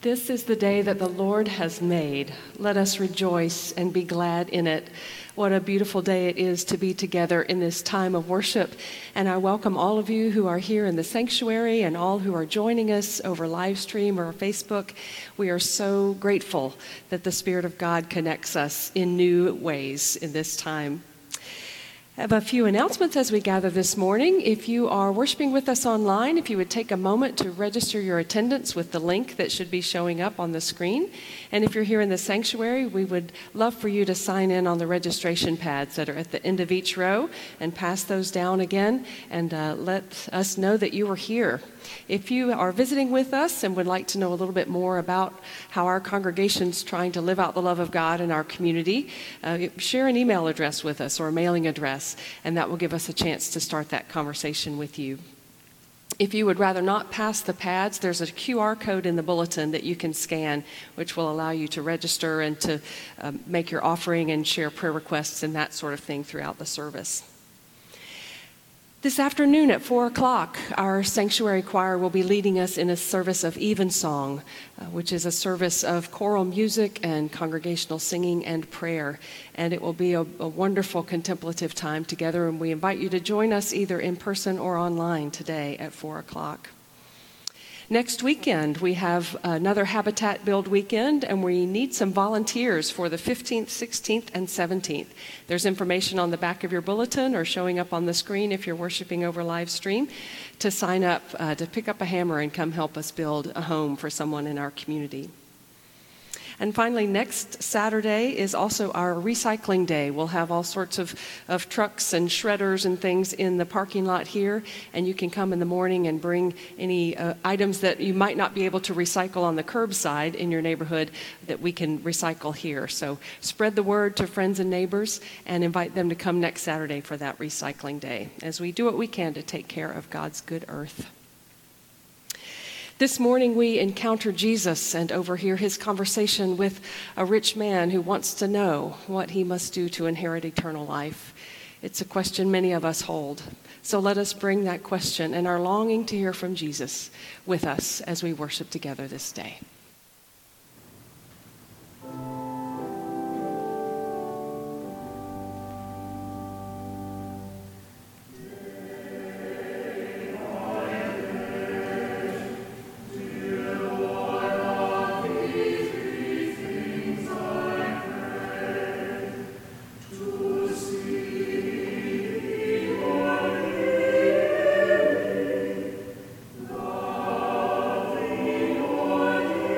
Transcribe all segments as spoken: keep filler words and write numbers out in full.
This is the day that the Lord has made. Let us rejoice and be glad in it. What a beautiful day it is to be together in this time of worship. And I welcome all of you who are here in the sanctuary and all who are joining us over live stream or Facebook. We are so grateful that the Spirit of God connects us in new ways in this time. I have a few announcements as we gather this morning. If you are worshiping with us online, if you would take a moment to register your attendance with the link that should be showing up on the screen. And if you're here in the sanctuary, we would love for you to sign in on the registration pads that are at the end of each row and pass those down again and uh, let us know that you are here. If you are visiting with us and would like to know a little bit more about how our congregation's trying to live out the love of God in our community, uh, share an email address with us or a mailing address, and that will give us a chance to start that conversation with you. If you would rather not pass the pads, there's a Q R code in the bulletin that you can scan, which will allow you to register and to uh, make your offering and share prayer requests and that sort of thing throughout the service. This afternoon at four o'clock, our sanctuary choir will be leading us in a service of Evensong, uh, which is a service of choral music and congregational singing and prayer. And it will be a, a wonderful contemplative time together, and we invite you to join us either in person or online today at four o'clock. Next weekend, we have another Habitat Build weekend, and we need some volunteers for the fifteenth, sixteenth, and seventeenth. There's information on the back of your bulletin or showing up on the screen if you're worshiping over live stream to sign up, uh, to pick up a hammer and come help us build a home for someone in our community. And finally, next Saturday is also our recycling day. We'll have all sorts of, of trucks and shredders and things in the parking lot here, and you can come in the morning and bring any uh, items that you might not be able to recycle on the curbside in your neighborhood that we can recycle here. So spread the word to friends and neighbors and invite them to come next Saturday for that recycling day as we do what we can to take care of God's good earth. This morning we encounter Jesus and overhear his conversation with a rich man who wants to know what he must do to inherit eternal life. It's a question many of us hold. So let us bring that question and our longing to hear from Jesus with us as we worship together this day. Lord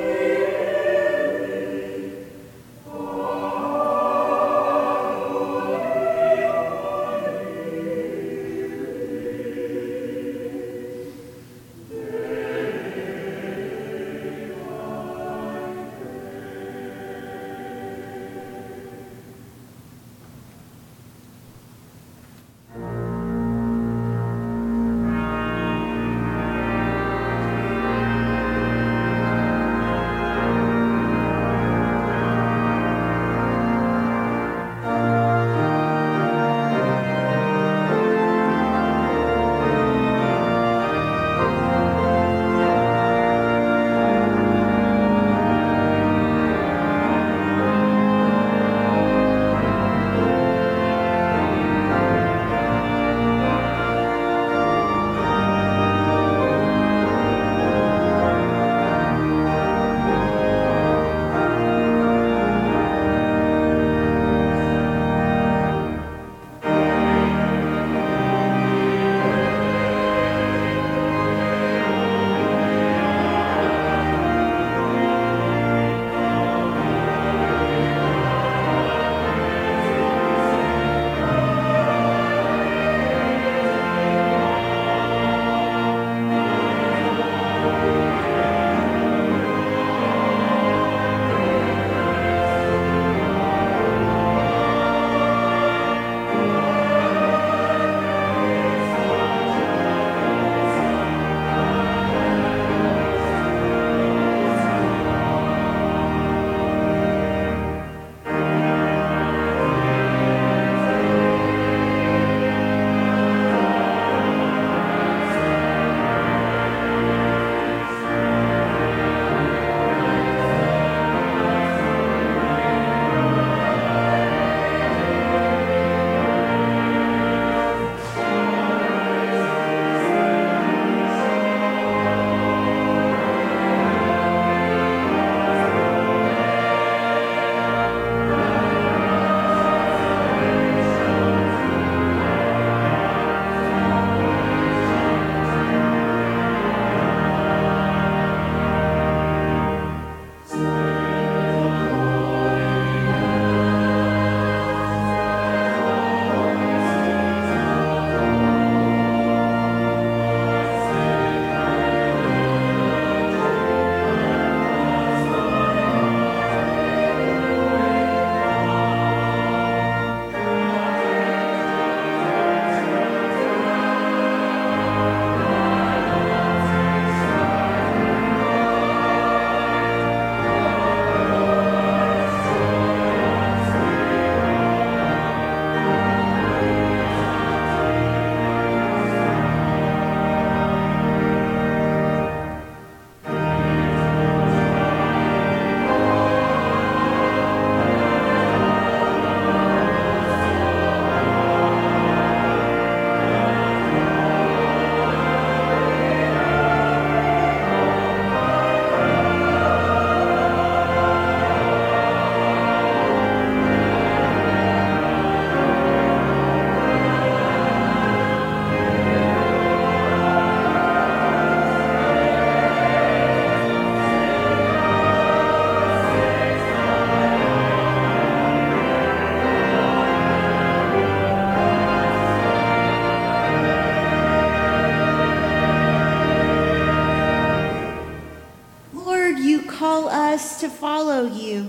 Lord, you call us to follow you.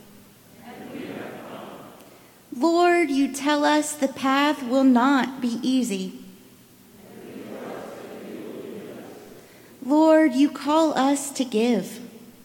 Lord, you tell us the path will not be easy. Lord, you call us to give.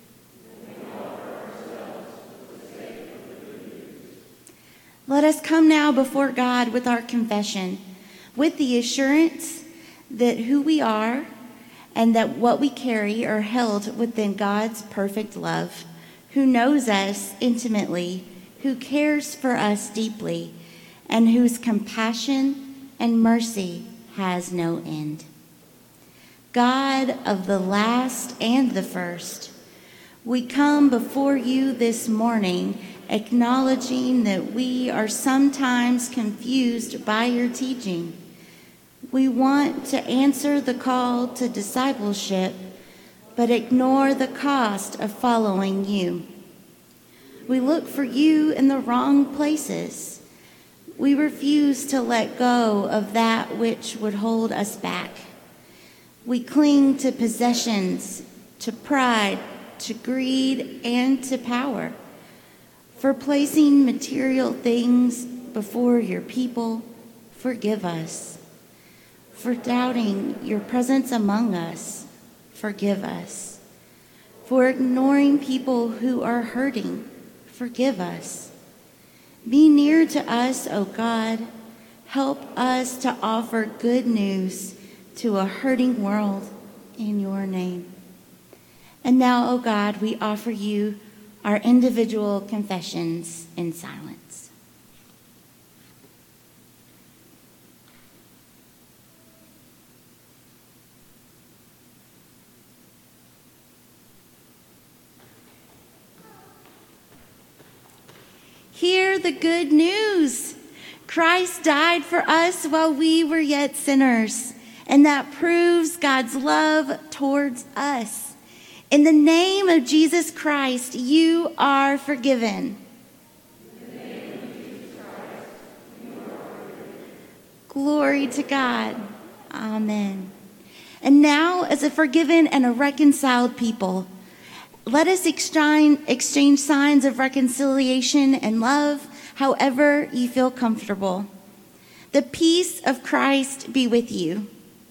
Let us come now before God with our confession, with the assurance that who we are and that what we carry are held within God's perfect love, who knows us intimately, who cares for us deeply, and whose compassion and mercy has no end. God of the last and the first, we come before you this morning acknowledging that we are sometimes confused by your teaching. We want to answer the call to discipleship, but ignore the cost of following you. We look for you in the wrong places. We refuse to let go of that which would hold us back. We cling to possessions, to pride, to greed, and to power. For placing material things before your people, forgive us. For doubting your presence among us, forgive us. For ignoring people who are hurting, forgive us. Be near to us, O God. Help us to offer good news to a hurting world in your name. And now, O God, we offer you our individual confessions in silence. Hear the good news. Christ died for us while we were yet sinners, and that proves God's love towards us. In the name of Jesus Christ, you are forgiven. In the name of Jesus Christ, you are forgiven. Glory to God. Amen. And now, as a forgiven and a reconciled people, let us exchange, exchange signs of reconciliation and love however you feel comfortable. The peace of Christ be with you.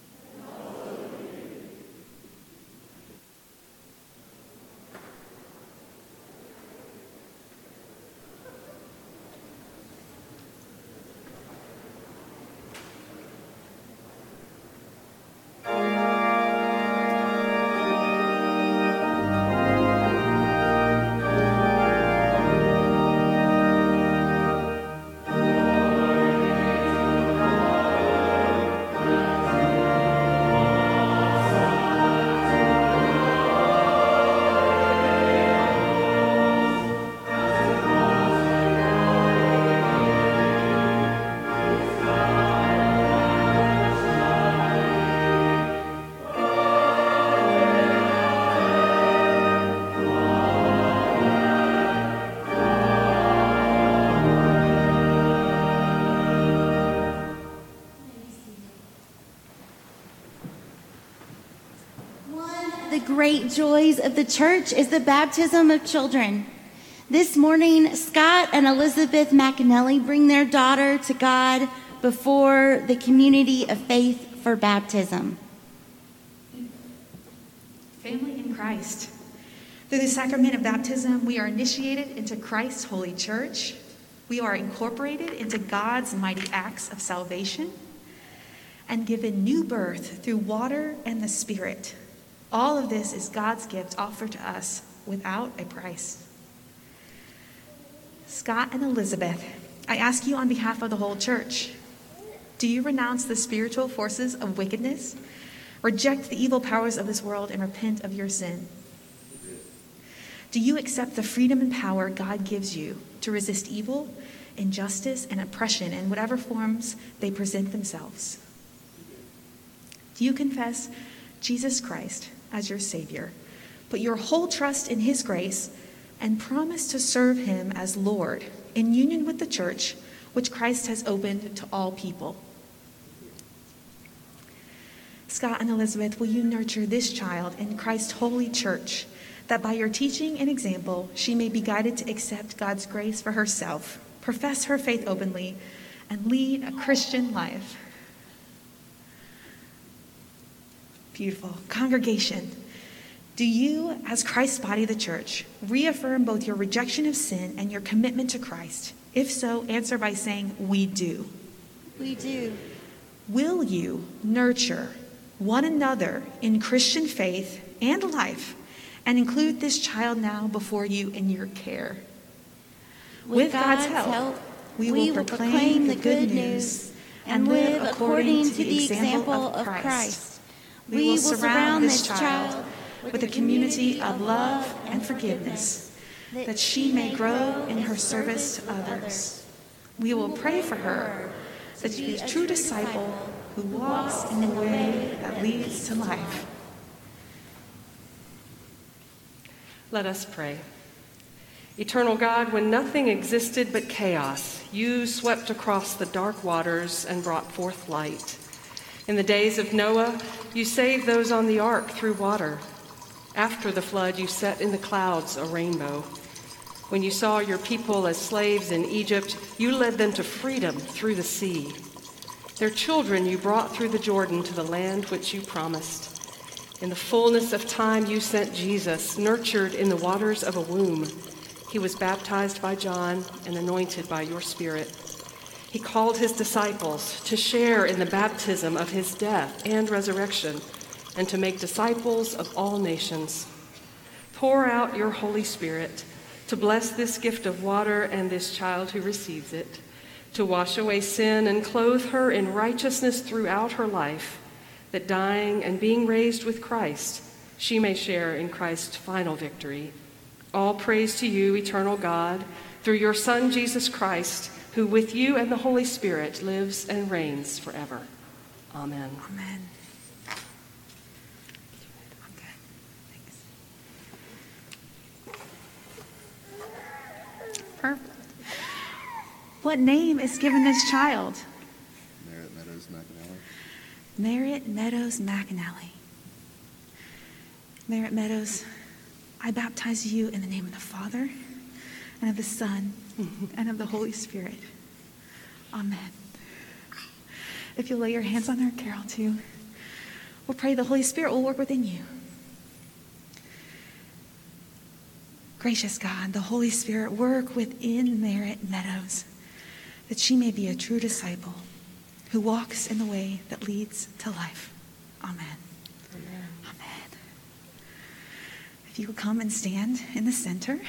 Great joys of the church is the baptism of children. This morning, Scott and Elizabeth McAnally bring their daughter to God before the community of faith for baptism. Family in Christ. Through the sacrament of baptism, we are initiated into Christ's holy church. We are incorporated into God's mighty acts of salvation and given new birth through water and the Spirit. All of this is God's gift offered to us without a price. Scott and Elizabeth, I ask you on behalf of the whole church, do you renounce the spiritual forces of wickedness, reject the evil powers of this world, and repent of your sin? Do you accept the freedom and power God gives you to resist evil, injustice, and oppression in whatever forms they present themselves? Do you confess Jesus Christ as your Savior, put your whole trust in his grace, and promise to serve him as Lord in union with the church, which Christ has opened to all people? Scott and Elizabeth, will you nurture this child in Christ's holy church, that by your teaching and example, she may be guided to accept God's grace for herself, profess her faith openly, and lead a Christian life. Beautiful. Congregation, do you, as Christ's body, the church, reaffirm both your rejection of sin and your commitment to Christ? If so, answer by saying, we do. We do. Will you nurture one another in Christian faith and life and include this child now before you in your care? With, With God's, God's help, help, we we will will proclaim proclaim the the good good news news and live according to the example of Christ. We will surround this child with a community of love and forgiveness, that she may grow in her service to others. We will pray for her, that she be a true disciple who walks in the way that leads to life. Let us pray. Eternal God, when nothing existed but chaos, you swept across the dark waters and brought forth light. In the days of Noah, you saved those on the ark through water. After the flood, you set in the clouds a rainbow. When you saw your people as slaves in Egypt, you led them to freedom through the sea. Their children you brought through the Jordan to the land which you promised. In the fullness of time, you sent Jesus, nurtured in the waters of a womb. He was baptized by John and anointed by your Spirit. He called his disciples to share in the baptism of his death and resurrection, and to make disciples of all nations. Pour out your Holy Spirit to bless this gift of water and this child who receives it, to wash away sin and clothe her in righteousness throughout her life, that dying and being raised with Christ, she may share in Christ's final victory. All praise to you, eternal God, through your Son, Jesus Christ, who with you and the Holy Spirit lives and reigns forever. Amen. Amen. Okay. Thanks. Perfect. What name is given this child? Merritt Meadows McAnally. Merritt Meadows McAnally. Merritt Meadows, I baptize you in the name of the Father, and of the Son, and of the Holy Spirit. Amen. If you'll lay your hands on her, Carol, too, we'll pray the Holy Spirit will work within you. Gracious God, the Holy Spirit work within Merritt Meadows, that she may be a true disciple who walks in the way that leads to life. Amen. Amen. Amen. If you will come and stand in the center.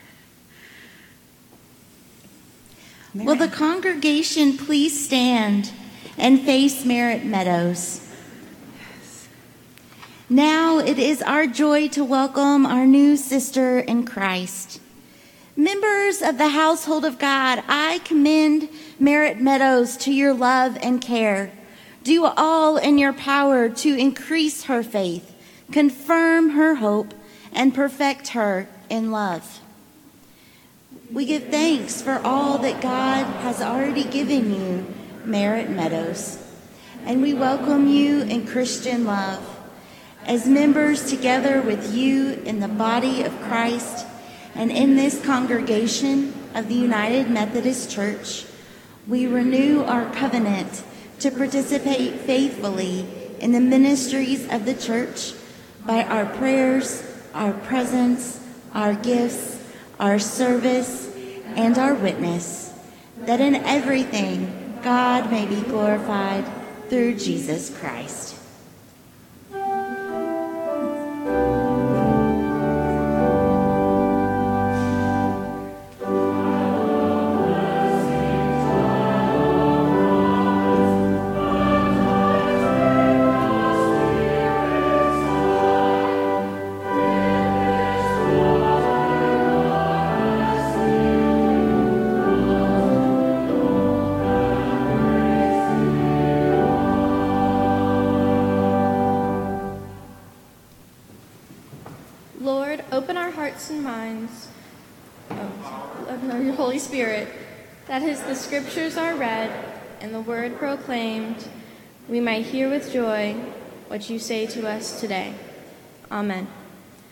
Will the congregation please stand and face Merritt Meadows? Yes. Now it is our joy to welcome our new sister in Christ. Members of the household of God, I commend Merritt Meadows to your love and care. Do all in your power to increase her faith, confirm her hope, and perfect her in love. We give thanks for all that God has already given you, Merritt Meadows, and we welcome you in Christian love. As members together with you in the body of Christ and in this congregation of the United Methodist Church, we renew our covenant to participate faithfully in the ministries of the church by our prayers, our presence, our gifts, our service, and our witness, that in everything God may be glorified through Jesus Christ. Lord, open our hearts and minds oh, of your Holy Spirit, that as the scriptures are read and the word proclaimed, we might hear with joy what you say to us today. Amen.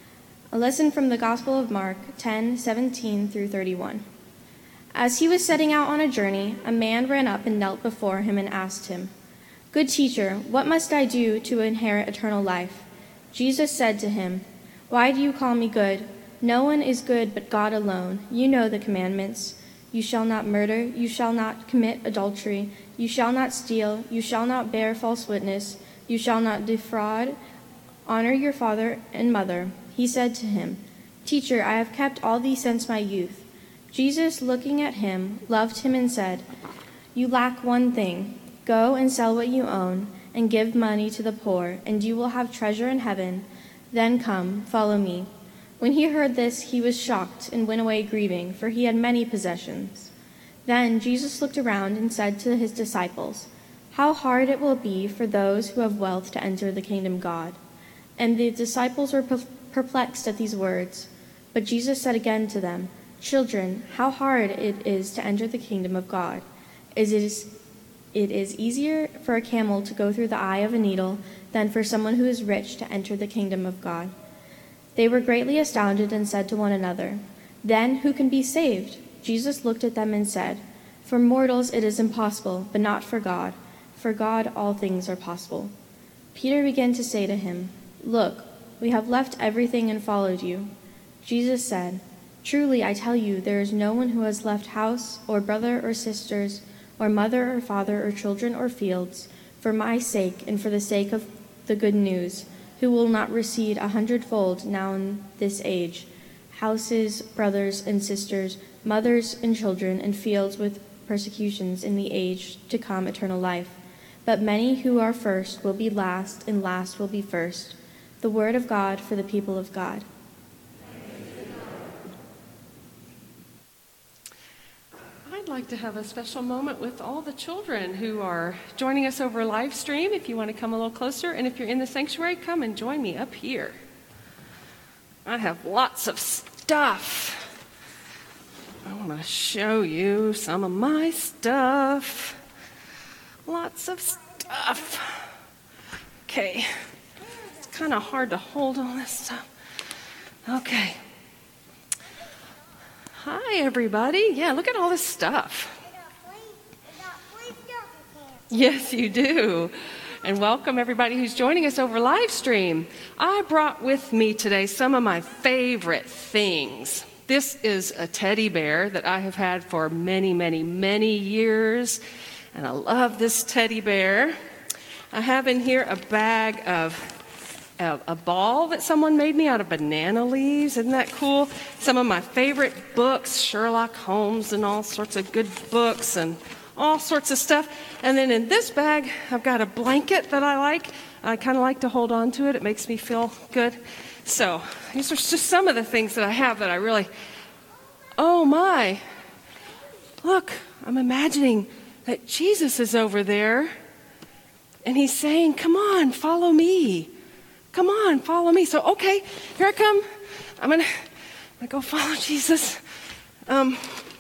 A lesson from the Gospel of Mark ten seventeen through thirty-one. As he was setting out on a journey, a man ran up and knelt before him and asked him, "Good teacher, what must I do to inherit eternal life?" Jesus said to him, "Why do you call me good? No one is good but God alone. You know the commandments. You shall not murder, you shall not commit adultery, you shall not steal, you shall not bear false witness, you shall not defraud, honor your father and mother." He said to him, "Teacher, I have kept all these since my youth." Jesus, looking at him, loved him and said, "You lack one thing. Go and sell what you own and give money to the poor, and you will have treasure in heaven. Then come, follow me." When he heard this, he was shocked and went away grieving, for he had many possessions. Then Jesus looked around and said to his disciples, "How hard it will be for those who have wealth to enter the kingdom of God." And the disciples were perplexed at these words. But Jesus said again to them, "Children, how hard it is to enter the kingdom of God. It is, it is easier for a camel to go through the eye of a needle than for someone who is rich to enter the kingdom of God." They were greatly astounded and said to one another, "Then who can be saved?" Jesus looked at them and said, "For mortals it is impossible, but not for God. For God all things are possible." Peter began to say to him, "Look, we have left everything and followed you." Jesus said, "Truly I tell you, there is no one who has left house or brother or sisters or mother or father or children or fields for my sake and for the sake of the good news, who will not receive a hundredfold now in this age, houses, brothers and sisters, mothers and children, and fields with persecutions in the age to come eternal life. But many who are first will be last, and last will be first." The word of God for the people of God. I'd like to have a special moment with all the children who are joining us over live stream. If you want to come a little closer, and if you're in the sanctuary, come and join me up here. I have lots of stuff. I want to show you some of my stuff. Lots of stuff. Okay. It's kind of hard to hold all this stuff. Okay. Hi, everybody. Yeah, look at all this stuff. Yes, you do. And welcome everybody who's joining us over live stream. I brought with me today some of my favorite things. This is a teddy bear that I have had for many, many, many years. And I love this teddy bear. I have in here a bag of A, a ball that someone made me out of banana leaves. Isn't that cool? Some of my favorite books, Sherlock Holmes and all sorts of good books and all sorts of stuff. And then in this bag, I've got a blanket that I like. I kind of like to hold on to it. It makes me feel good. So these are just some of the things that I have that I really, oh my. Look, I'm imagining that Jesus is over there and he's saying, "Come on, follow me. Come on, follow me." So, okay, here I come. I'm going to go follow Jesus. Um,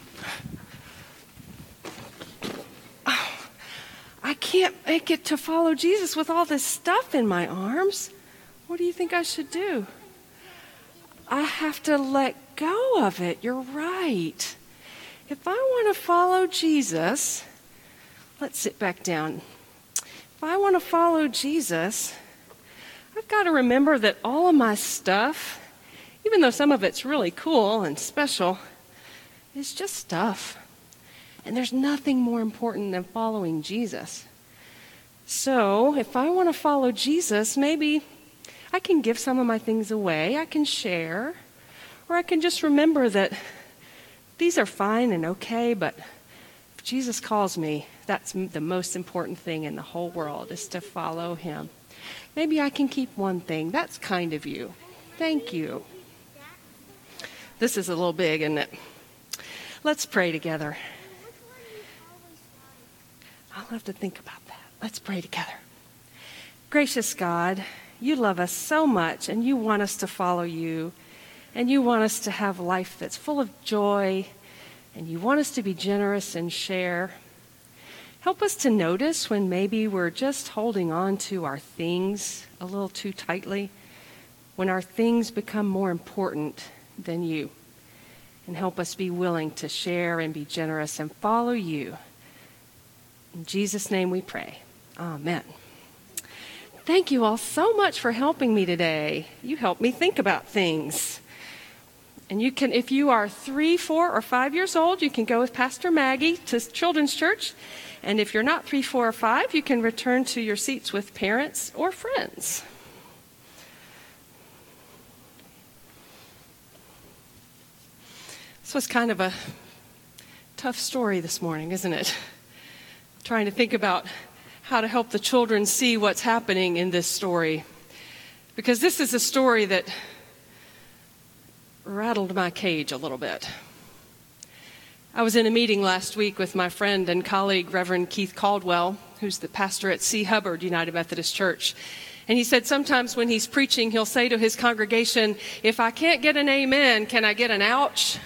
oh, I can't make it to follow Jesus with all this stuff in my arms. What do you think I should do? I have to let go of it. You're right. If I want to follow Jesus, let's sit back down. If I want to follow Jesus, I've got to remember that all of my stuff, even though some of it's really cool and special, is just stuff. And there's nothing more important than following Jesus. So if I want to follow Jesus, maybe I can give some of my things away. I can share. Or I can just remember that these are fine and okay, but if Jesus calls me, that's the most important thing in the whole world, is to follow him. Maybe I can keep one thing. That's kind of you. Thank you. This is a little big, isn't it? Let's pray together. I'll have to think about that. Let's pray together. Gracious God, you love us so much, and you want us to follow you, and you want us to have life that's full of joy, and you want us to be generous and share. Help us to notice when maybe we're just holding on to our things a little too tightly, when our things become more important than you. And help us be willing to share and be generous and follow you. In Jesus' name we pray. Amen. Thank you all so much for helping me today. You helped me think about things. And you can, if you are three, four, or five years old, you can go with Pastor Maggie to Children's Church. And if you're not three, four, or five, you can return to your seats with parents or friends. This was kind of a tough story this morning, isn't it? Trying to think about how to help the children see what's happening in this story. Because this is a story that rattled my cage a little bit. I was in a meeting last week with my friend and colleague, Reverend Keith Caldwell, who's the pastor at C. Hubbard United Methodist Church. And he said sometimes when he's preaching, he'll say to his congregation, "If I can't get an amen, can I get an ouch?"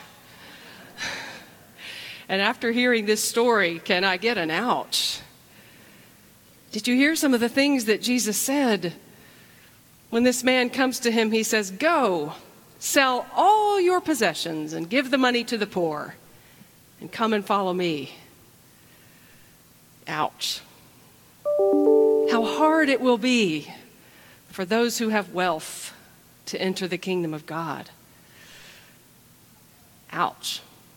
And after hearing this story, can I get an ouch? Did you hear some of the things that Jesus said? When this man comes to him, he says, "Go, sell all your possessions and give the money to the poor, and come and follow me." Ouch. How hard it will be for those who have wealth to enter the kingdom of God. Ouch.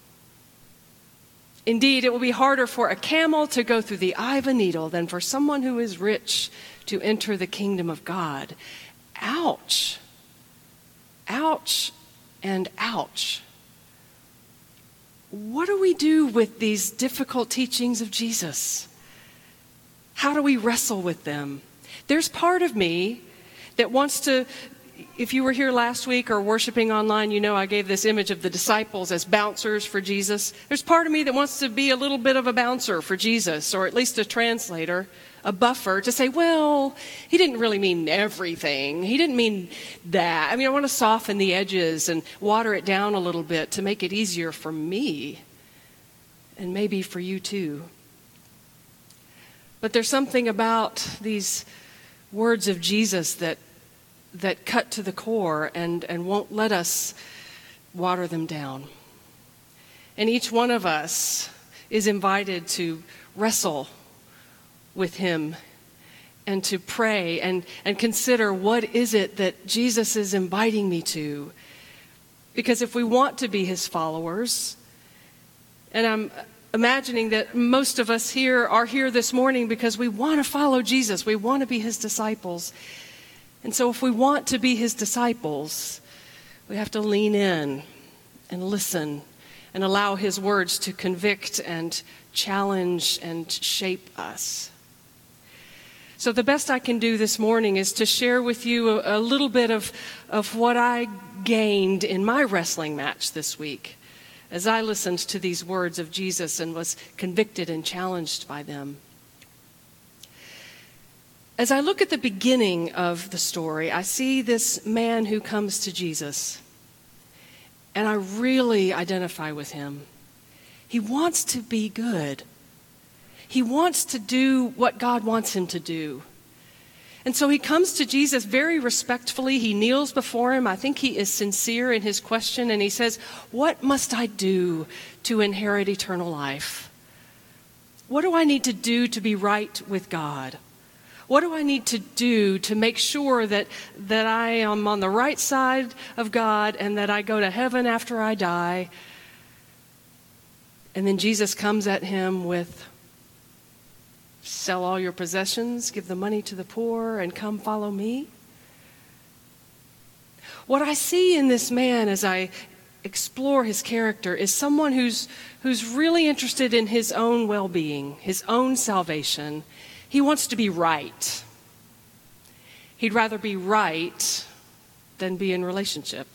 Indeed, it will be harder for a camel to go through the eye of a needle than for someone who is rich to enter the kingdom of God. Ouch. Ouch and ouch. What do we do with these difficult teachings of Jesus? How do we wrestle with them? There's part of me that wants to, if you were here last week or worshiping online, you know I gave this image of the disciples as bouncers for Jesus. There's part of me that wants to be a little bit of a bouncer for Jesus, or at least a translator, a buffer, to say, well, he didn't really mean everything. He didn't mean that. I mean, I want to soften the edges and water it down a little bit to make it easier for me, and maybe for you too. But there's something about these words of Jesus that that cut to the core and, and won't let us water them down. And each one of us is invited to wrestle with him and to pray and, and consider, what is it that Jesus is inviting me to? Because if we want to be his followers, and I'm imagining that most of us here are here this morning because we want to follow Jesus, we want to be his disciples. And so if we want to be his disciples, we have to lean in and listen and allow his words to convict and challenge and shape us. So the best I can do this morning is to share with you a, a little bit of, of what I gained in my wrestling match this week as I listened to these words of Jesus and was convicted and challenged by them. As I look at the beginning of the story, I see this man who comes to Jesus, and I really identify with him. He wants to be good. He wants to do what God wants him to do. And so he comes to Jesus very respectfully. He kneels before him. I think he is sincere in his question, and he says, "What must I do to inherit eternal life? What do I need to do to be right with God? What do I need to do to make sure that, that I am on the right side of God and that I go to heaven after I die?" And then Jesus comes at him with, "Sell all your possessions, give the money to the poor, and come follow me." What I see in this man as I explore his character is someone who's, who's really interested in his own well-being, his own salvation. He wants to be right. He'd rather be right than be in relationship.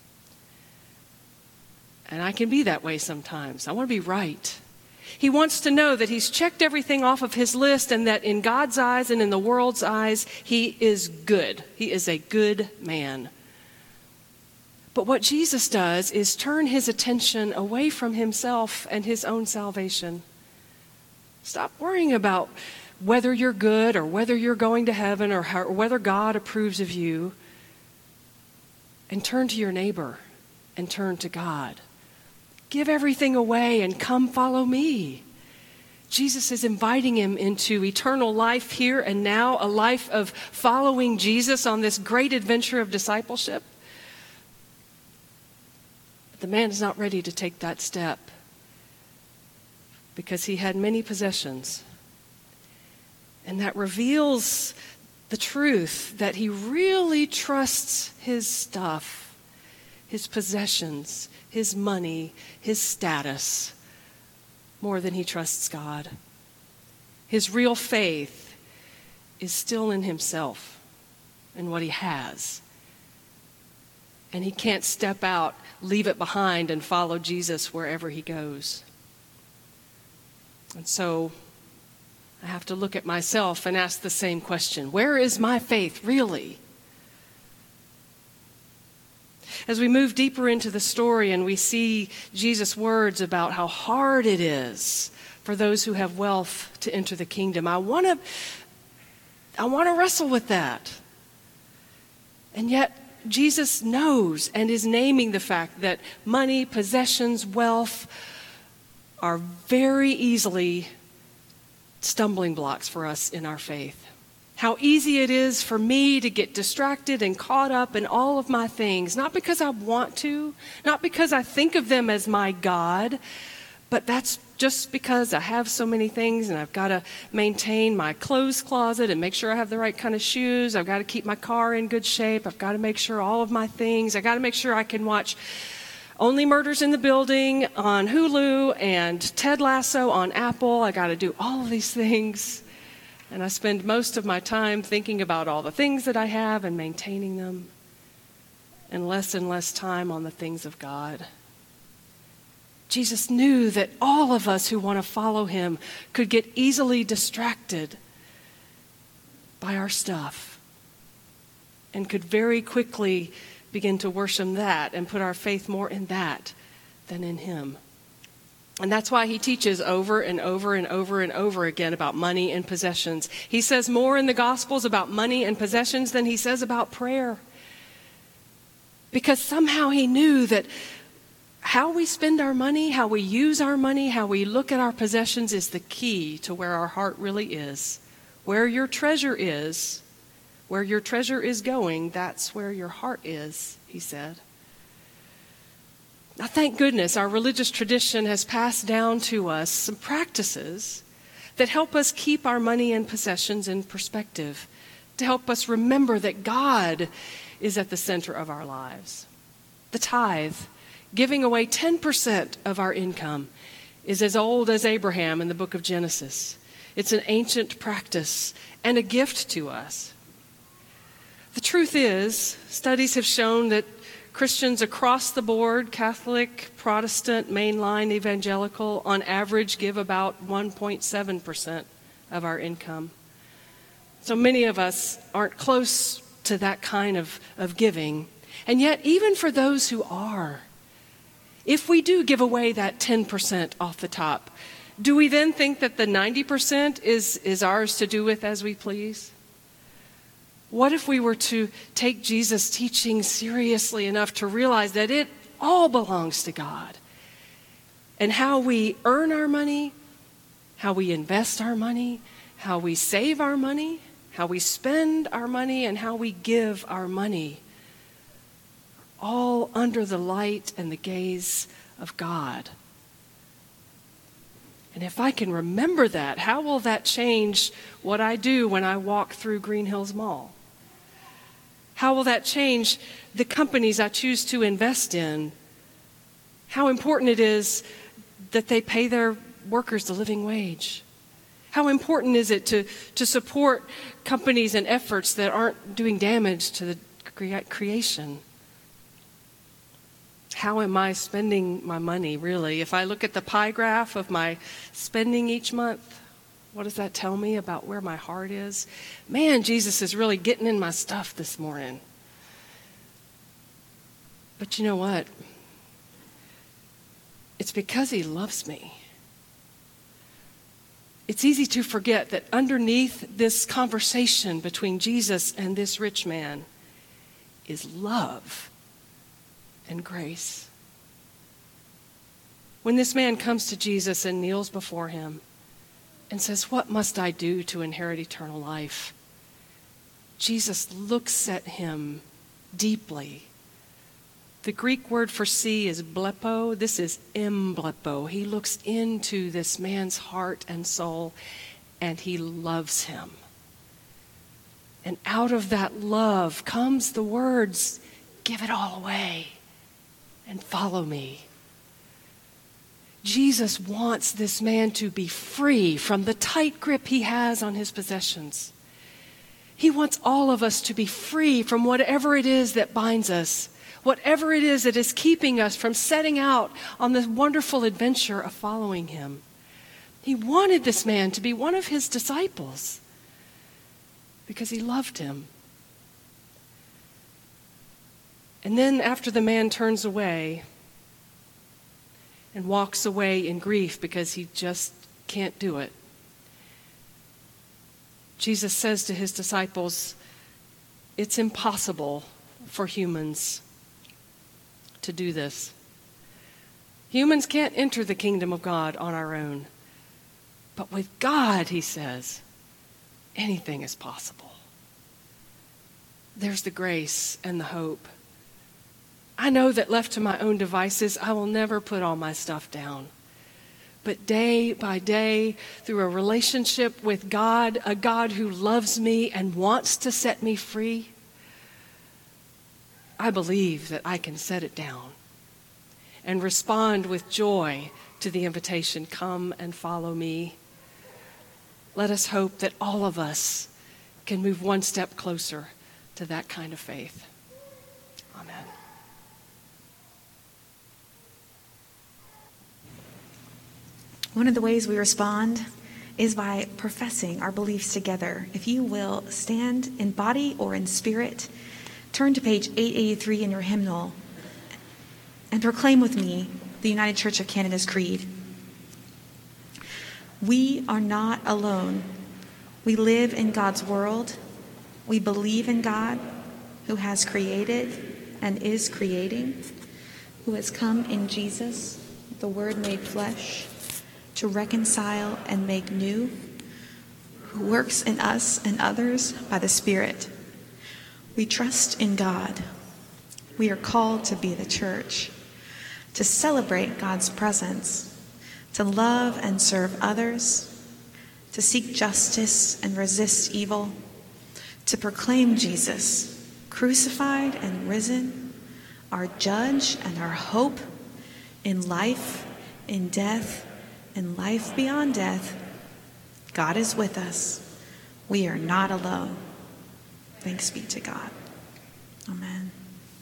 And I can be that way sometimes. I want to be right. He wants to know that he's checked everything off of his list and that in God's eyes and in the world's eyes, he is good. He is a good man. But what Jesus does is turn his attention away from himself and his own salvation. Stop worrying about whether you're good or whether you're going to heaven or, how, or whether God approves of you. and turn to your neighbor and turn to God. Give everything away and come follow me. Jesus is inviting him into eternal life here and now, a life of following Jesus on this great adventure of discipleship. But the man is not ready to take that step because he had many possessions. And that reveals the truth that he really trusts his stuff, his possessions, his money, his status, more than he trusts God. His real faith is still in himself and what he has. And he can't step out, leave it behind, and follow Jesus wherever he goes. And so I have to look at myself and ask the same question. Where is my faith really? As we move deeper into the story and we see Jesus' words about how hard it is for those who have wealth to enter the kingdom, I want to I want to wrestle with that. And yet Jesus knows and is naming the fact that money, possessions, wealth are very easily stumbling blocks for us in our faith. How easy it is for me to get distracted and caught up in all of my things, not because I want to, not because I think of them as my God, but that's just because I have so many things and I've got to maintain my clothes closet and make sure I have the right kind of shoes. I've got to keep my car in good shape. I've got to make sure all of my things, I've got to make sure I can watch Only Murders in the Building on Hulu and Ted Lasso on Apple. I got to do all of these things. And I spend most of my time thinking about all the things that I have and maintaining them, and less and less time on the things of God. Jesus knew that all of us who want to follow him could get easily distracted by our stuff and could very quickly begin to worship that and put our faith more in that than in him. And that's why he teaches over and over and over and over again about money and possessions. He says more in the Gospels about money and possessions than he says about prayer. Because somehow he knew that how we spend our money, how we use our money, how we look at our possessions is the key to where our heart really is. Where your treasure is, where your treasure is going, that's where your heart is, he said. Now, thank goodness our religious tradition has passed down to us some practices that help us keep our money and possessions in perspective, to help us remember that God is at the center of our lives. The tithe, giving away ten percent of our income, is as old as Abraham in the book of Genesis. It's an ancient practice and a gift to us. The truth is, studies have shown that Christians across the board, Catholic, Protestant, mainline, evangelical, on average give about one point seven percent of our income. So many of us aren't close to that kind of, of giving. And yet, even for those who are, if we do give away that ten percent off the top, do we then think that the ninety percent is, is ours to do with as we please? What if we were to take Jesus' teaching seriously enough to realize that it all belongs to God? And how we earn our money, how we invest our money, how we save our money, how we spend our money, and how we give our money, all under the light and the gaze of God. And if I can remember that, how will that change what I do when I walk through Green Hills Mall? How will that change the companies I choose to invest in? How important it is that they pay their workers the living wage? How important is it to, to support companies and efforts that aren't doing damage to the crea- creation? How am I spending my money, really? If I look at the pie graph of my spending each month, what does that tell me about where my heart is? Man, Jesus is really getting in my stuff this morning. But you know what? It's because he loves me. It's easy to forget that underneath this conversation between Jesus and this rich man is love. and grace. When this man comes to Jesus and kneels before him and says, "What must I do to inherit eternal life?" Jesus looks at him deeply. The Greek word for see is blepo. This is emblepo. He looks into this man's heart and soul, and he loves him. And out of that love comes the words, "Give it all away and follow me." Jesus wants this man to be free from the tight grip he has on his possessions. He wants all of us to be free from whatever it is that binds us, whatever it is that is keeping us from setting out on this wonderful adventure of following him. He wanted this man to be one of his disciples because he loved him. And then after the man turns away and walks away in grief because he just can't do it, Jesus says to his disciples, it's impossible for humans to do this. Humans can't enter the kingdom of God on our own. But with God, he says, anything is possible. There's the grace and the hope. I know that left to my own devices, I will never put all my stuff down. But day by day, through a relationship with God, a God who loves me and wants to set me free, I believe that I can set it down and respond with joy to the invitation, "Come and follow me." Let us hope that all of us can move one step closer to that kind of faith. Amen. One of the ways we respond is by professing our beliefs together. If you will stand in body or in spirit, turn to page eight eighty-three in your hymnal and proclaim with me the United Church of Canada's creed. We are not alone. We live in God's world. We believe in God, who has created and is creating, who has come in Jesus, the Word made flesh, to reconcile and make new, who works in us and others by the Spirit. We trust in God. We are called to be the church, to celebrate God's presence, to love and serve others, to seek justice and resist evil, to proclaim Jesus, crucified and risen, our judge and our hope in life, in death, in life beyond death. God is with us. We are not alone. Thanks be to God. Amen.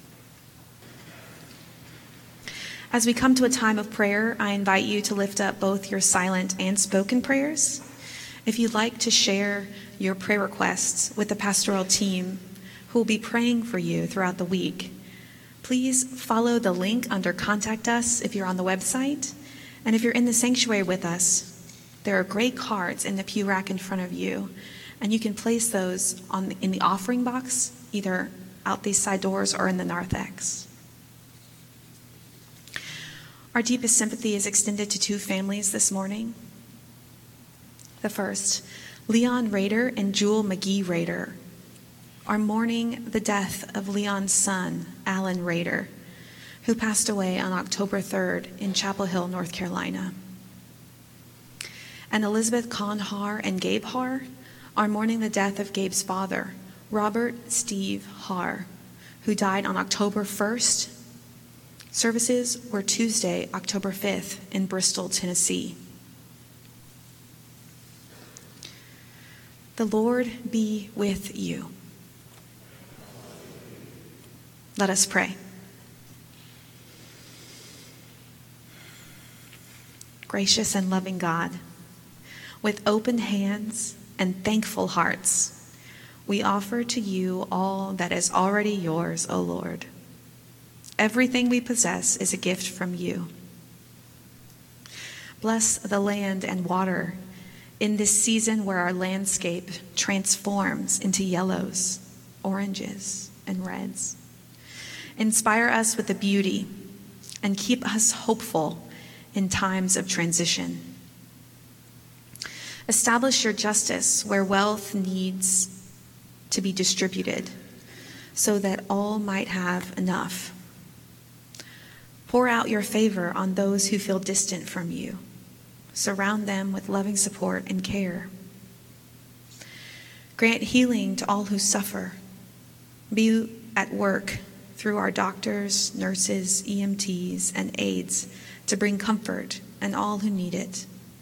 As we come to a time of prayer, I invite you to lift up both your silent and spoken prayers. If you'd like to share your prayer requests with the pastoral team who will be praying for you throughout the week, please follow the link under Contact Us if you're on the website. And if you're in the sanctuary with us, there are great cards in the pew rack in front of you, and you can place those on in the offering box, either out these side doors or in the narthex. Our deepest sympathy is extended to two families this morning. The first, Leon Rader and Jewel McGee Rader, are mourning the death of Leon's son, Alan Rader, who passed away on October third in Chapel Hill, North Carolina. And Elizabeth Conhar and Gabe Har are mourning the death of Gabe's father, Robert Steve Har, who died on October first. Services were Tuesday, October fifth in Bristol, Tennessee. The Lord be with you. Let us pray. Gracious and loving God, with open hands and thankful hearts, we offer to you all that is already yours, O Lord. Everything we possess is a gift from you. Bless the land and water in this season where our landscape transforms into yellows, oranges, and reds. Inspire us with the beauty and keep us hopeful in times of transition. Establish your justice where wealth needs to be distributed so that all might have enough. Pour out your favor on those who feel distant from you. Surround them with loving support and care. Grant healing to all who suffer. Be at work through our doctors, nurses, E M Ts, and aides to bring comfort and all who need it.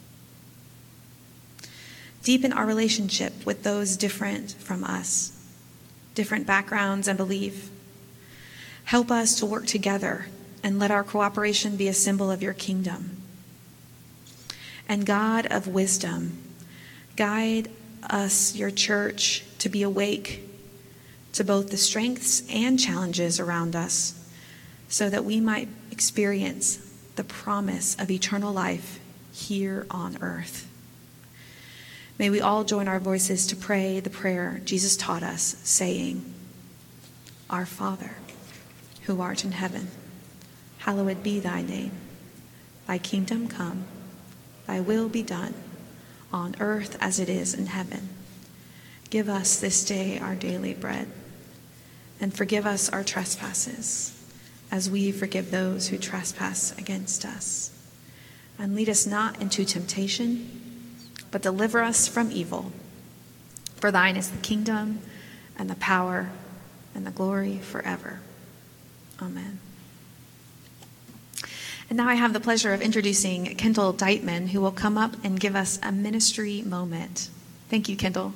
Deepen our relationship with those different from us, different backgrounds and belief. Help us to work together and let our cooperation be a symbol of your kingdom. And God of wisdom, guide us, your church, to be awake to both the strengths and challenges around us so that we might experience the promise of eternal life here on earth. May we all join our voices to pray the prayer Jesus taught us, saying, Our Father, who art in heaven, hallowed be thy name. Thy kingdom come, thy will be done, on earth as it is in heaven. Give us this day our daily bread, and forgive us our trespasses, as we forgive those who trespass against us. And lead us not into temptation, but deliver us from evil. For thine is the kingdom, and the power, and the glory forever. Amen. And now I have the pleasure of introducing Kendall Deitman, who will come up and give us a ministry moment. Thank you, Kendall.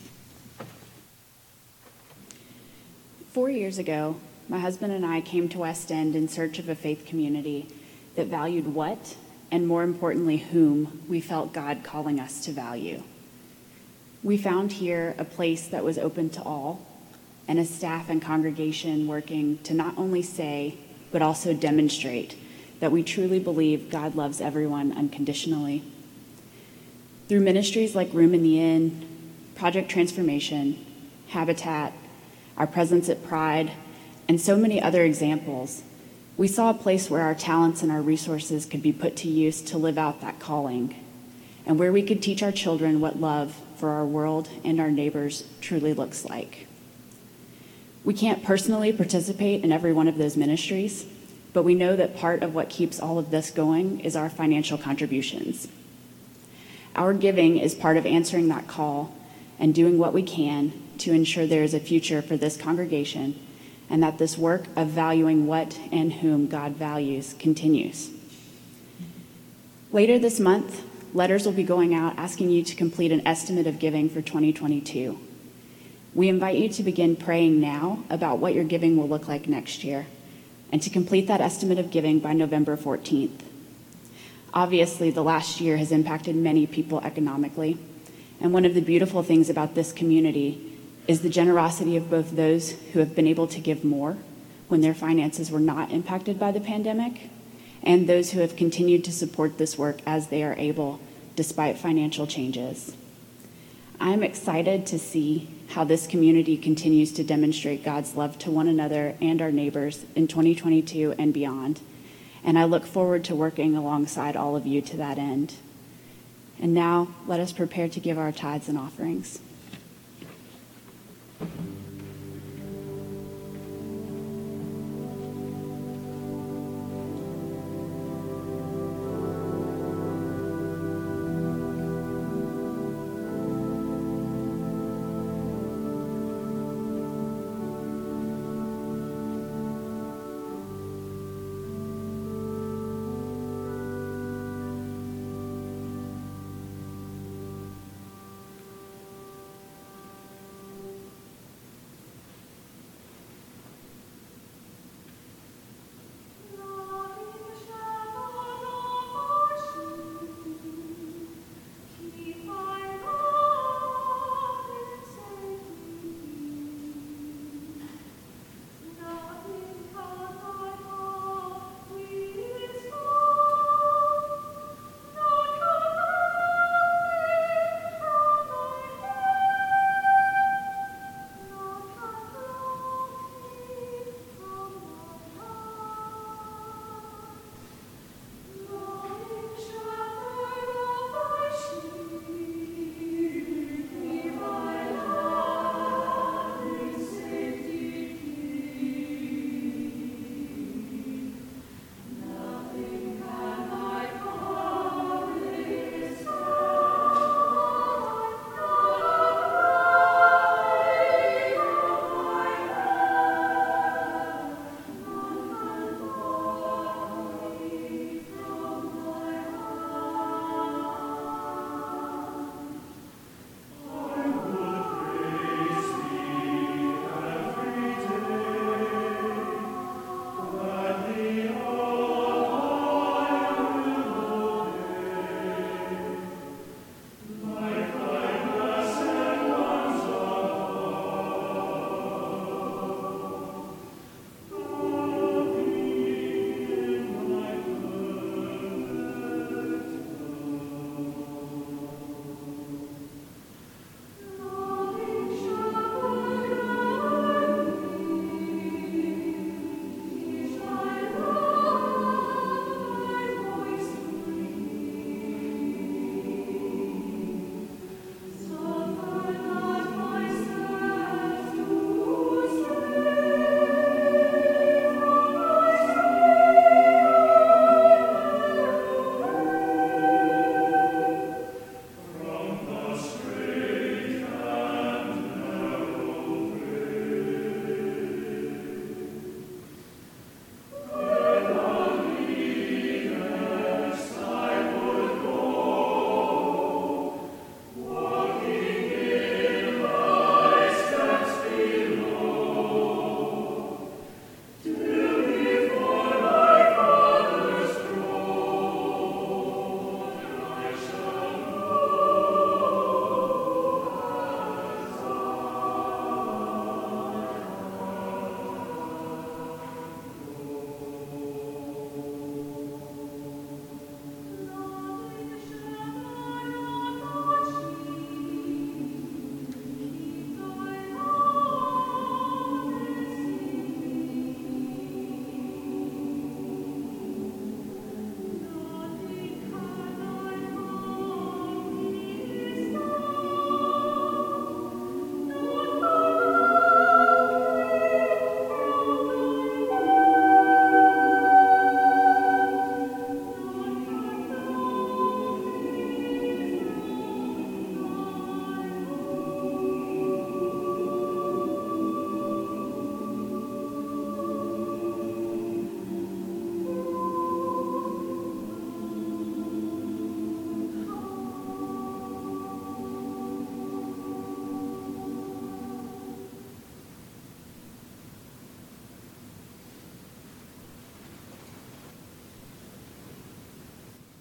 Four years ago, my husband and I came to West End in search of a faith community that valued what, and more importantly, whom we felt God calling us to value. We found here a place that was open to all, and a staff and congregation working to not only say, but also demonstrate that we truly believe God loves everyone unconditionally. Through ministries like Room in the Inn, Project Transformation, Habitat, our presence at Pride, and so many other examples, we saw a place where our talents and our resources could be put to use to live out that calling, and where we could teach our children what love for our world and our neighbors truly looks like. We can't personally participate in every one of those ministries, but we know that part of what keeps all of this going is our financial contributions. Our giving is part of answering that call and doing what we can to ensure there is a future for this congregation and that this work of valuing what and whom God values continues. Later this month, letters will be going out asking you to complete an estimate of giving for twenty twenty-two. We invite you to begin praying now about what your giving will look like next year, and to complete that estimate of giving by November fourteenth. Obviously, the last year has impacted many people economically, and one of the beautiful things about this community is the generosity of both those who have been able to give more when their finances were not impacted by the pandemic, and those who have continued to support this work as they are able, despite financial changes. I'm excited to see how this community continues to demonstrate God's love to one another and our neighbors in twenty twenty-two and beyond, and I look forward to working alongside all of you to that end. And now, let us prepare to give our tithes and offerings.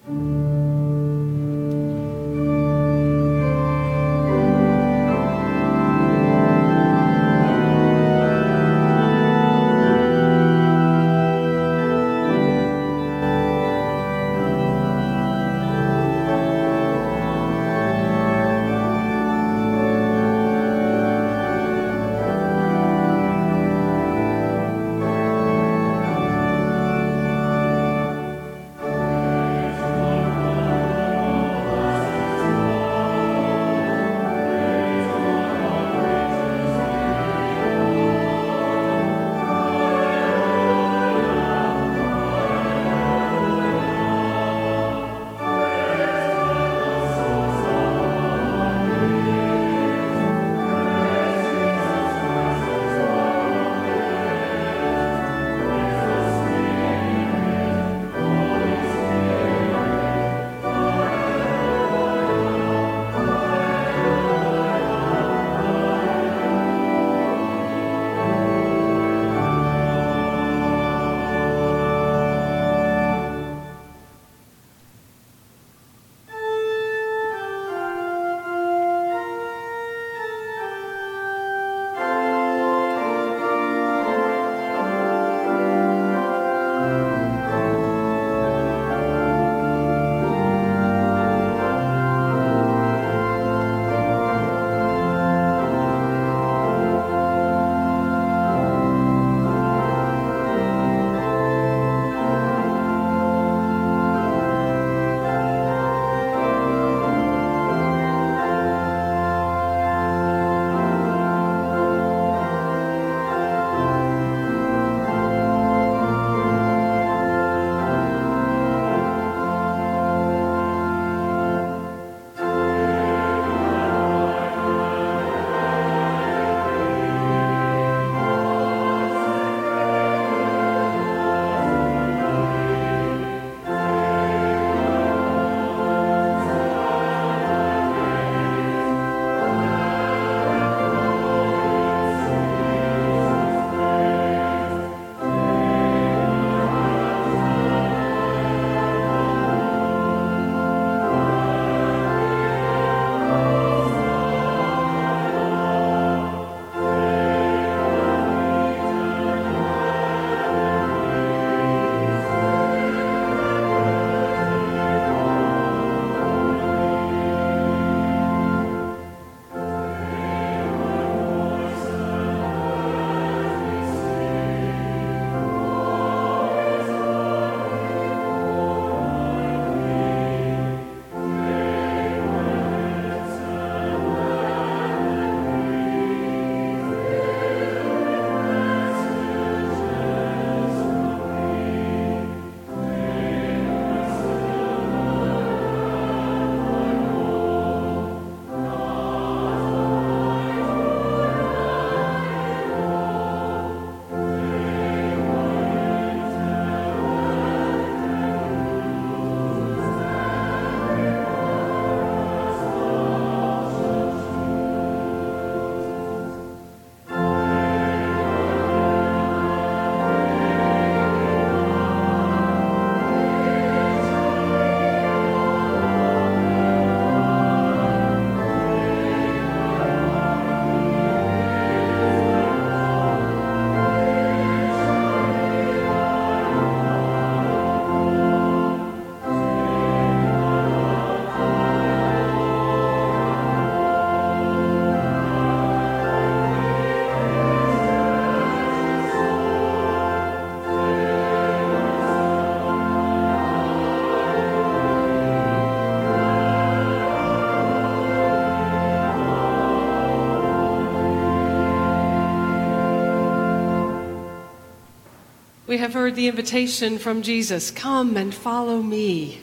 We have heard the invitation from Jesus, come and follow me.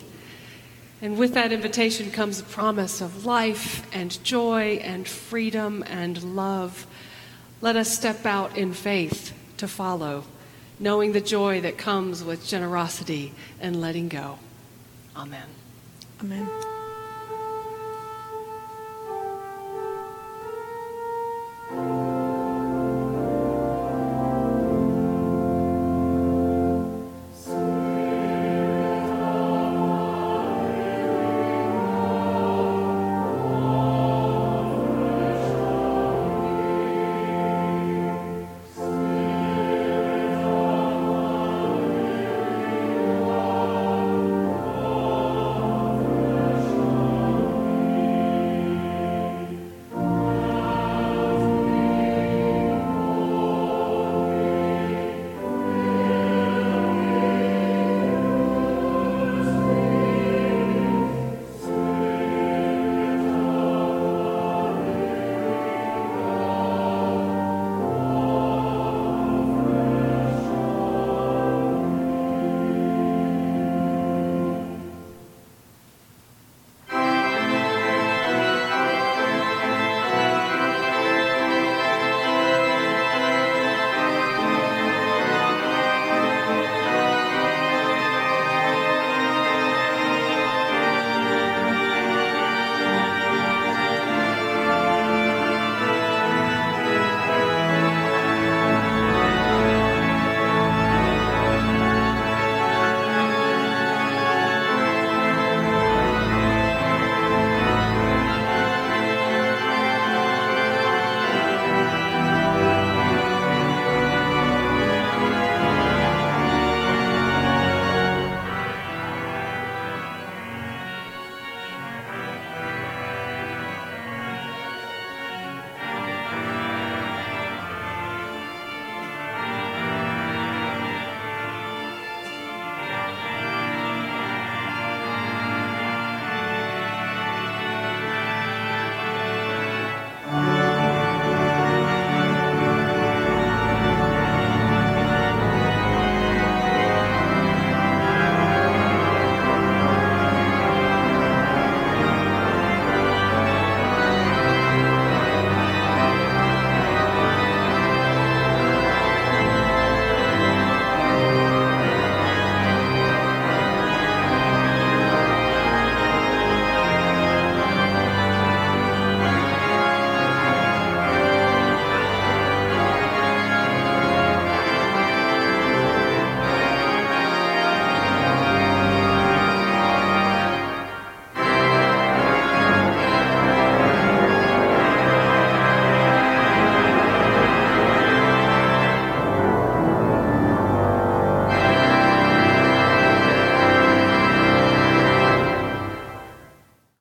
And with that invitation comes a promise of life and joy and freedom and love. Let us step out in faith to follow, knowing the joy that comes with generosity and letting go. Amen. Amen.